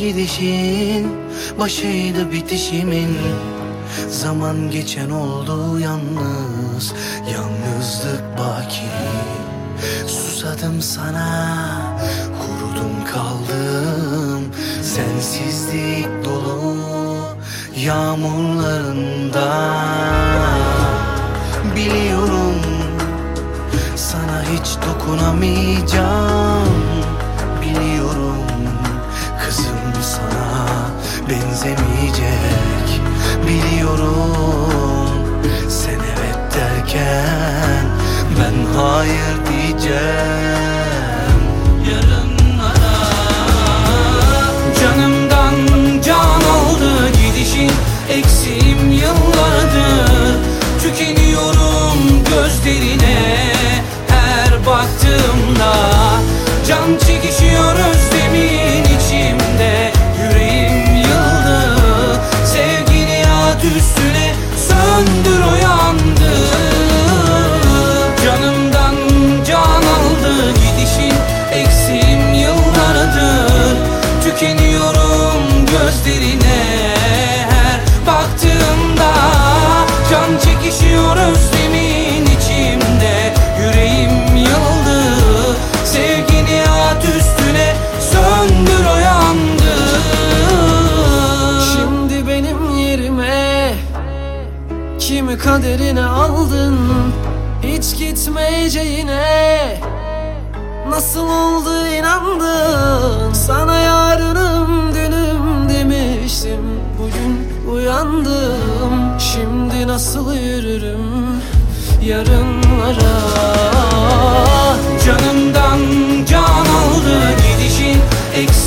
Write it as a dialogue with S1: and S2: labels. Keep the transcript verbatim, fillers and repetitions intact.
S1: gidişin başıydı bitişimin. Zaman geçen oldu yalnız, yalnızlık baki. Susadım sana, kurudum kaldım, sensizlik dolu yağmurlarında. Biliyorum sana hiç dokunamayacağım, biliyorum kızım sana benzemeyecek, biliyorum sen evet derken ben hayır diyeceğim yarınlara. Canımdan can aldı gidişin, eksiğim yıllardır. Tükeniyorum gözlerine her baktığımda. Can çekişiyor özlemin içimde, yüreğim yıldı. Sevgini at üstüne, söndür o yandı. Canımdan can aldı gidişin, eksiğim yıllardır. Tükeniyorum gözlerine her baktığımda. Can çekişiyor özlemin içimde, yüreğim yıldı. Sevgini at üstüne, söndür o yandı.
S2: Şimdi benim yerime kimi kaderine aldın, hiç gitmeyeceğine. Nasıl oldu inandın, sana yarınım dünüm demiştim. Bugün uyandım, şimdi nasıl yürürüm yarınlara.
S1: Canımdan can aldı gidişin, eksik